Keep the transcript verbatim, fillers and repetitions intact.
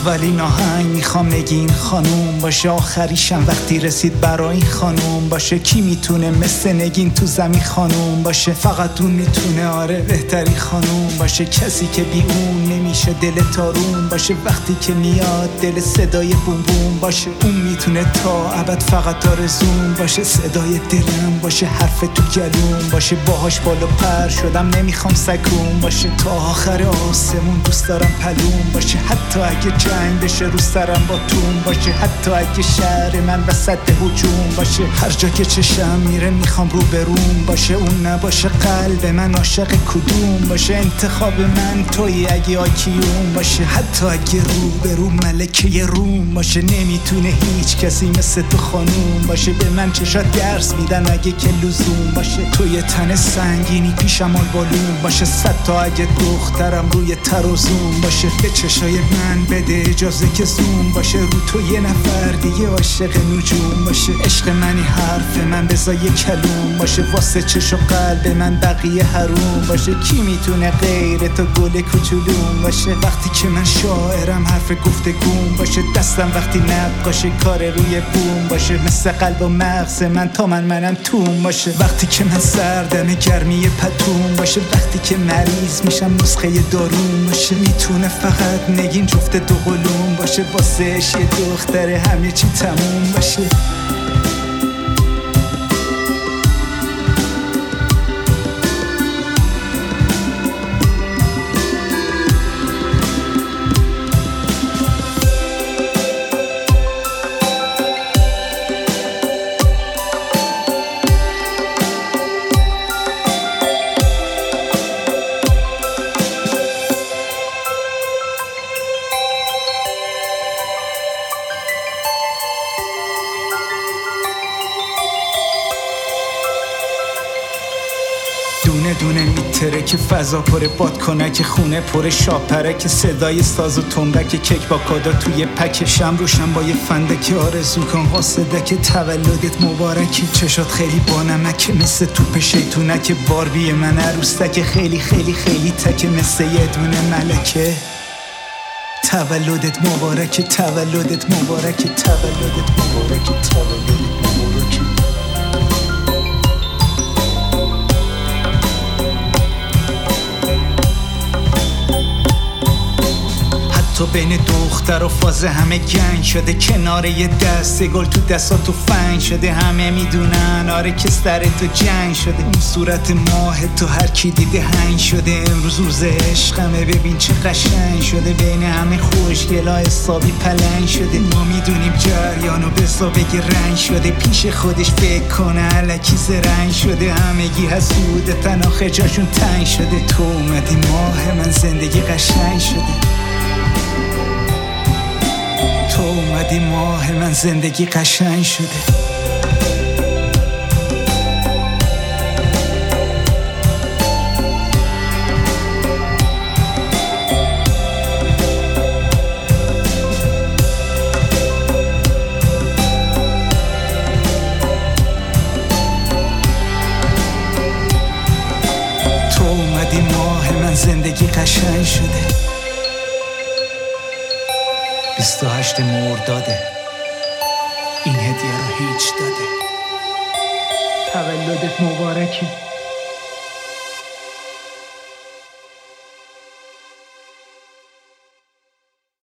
اولین آهنگ میخوام نگین خانوم باشه، آخریشم وقتی رسید برای این خانوم باشه. کی میتونه مثل نگین تو زمین خانوم باشه؟ فقط اون میتونه، آره بهتری خانوم باشه. کسی که بی اون نمیشه دل تارون باشه، وقتی که میاد دل صدای بوم بوم باشه. اون میتونه تا ابد فقط آرزوم باشه، صدای دلم باشه، حرف تو گلوم باشه. باهاش بالا پر شدم نمیخوام سکون باشه، تا آخر آسمون دوست دارم پلوم باشه. حتی اگه جنگ بشه رو سرم با توم باشه، حتی اگه شهر من وسط هجوم باشه. هر جا که چشم میره میخوام رو بروم باشه، اون نباشه قلب من عاشق کدوم باشه. انتخاب من توی اگه آکیوم باشه، حتی اگه رو به رو ملکه روم باشه. نمیتونه هیچ کسی مثل تو خانوم باشه، به من چشات درس میدن اگه که لزوم باشه. توی تن سنگینی پیشم البالوم باشه، صد تا اگه دخترم روی ترازوم باشه. به چشای من بده اجازه که زوم باشه، رو تو یه نفر دیگه عاشق نجوم باشه. عشق منی حرف من بذار یه کلوم باشه، واسه چش و قلب من بقیه حروم باشه. کی میتونه غیر تو گل کوچولوم باشه؟ وقتی که من شاعرم حرف گفتگوم باشه، دستم وقتی نقاشه کار روی بوم باشه. مثل قلب و مغز من تا من منم توم باشه، وقتی که من سردم گرمی پتوم باشه. وقتی که مریض میشم نسخه داروم باشه، میتونه فقط نگین جفت دو قلوم باشه. واسه یه دختره همه چی تموم باشه. دونه دونه میتره که فضا پر باد کنه، که خونه پر شاپره، که صدای ساز و تنبک کیک با کادا توی پکشم روشم با یه فندک. آرزو کن قاصده که تولدت مبارکی، چشات خیلی بانمکه مثل توپ شیطونک. باربی من عروسک خیلی خیلی خیلی تکه مثل یه دونه ملکه. تولدت مبارک، تولدت مبارک، تولدت مبارک، تولدت مبارک. تو بین دختر و فاز همه گنگ شده، کنار یه دسته گل تو دستا تو فنگ شده. همه میدونن آره که سر تو جنگ شده، اون صورت ماه تو هر کی دیده هنگ شده. امروز روز عشقمه ببین چه قشنگ شده، بین همه خوشگلا حسابی پلنگ شده. ما میدونیم جریانو بسا بگه رنگ شده، پیش خودش فکر کنه الکی زرنگ شده. همگی حسودتن آخه جاشون تنگ شده، تو اومدی ماه من زندگی قشنگ شده. تو اومدی ماه من زندگی قشنگ شده. تو اومدی ماه من زندگی قشنگ شده. بیست و هشت مرداده این هدیه رو هیچ داده. تولدت مبارکه.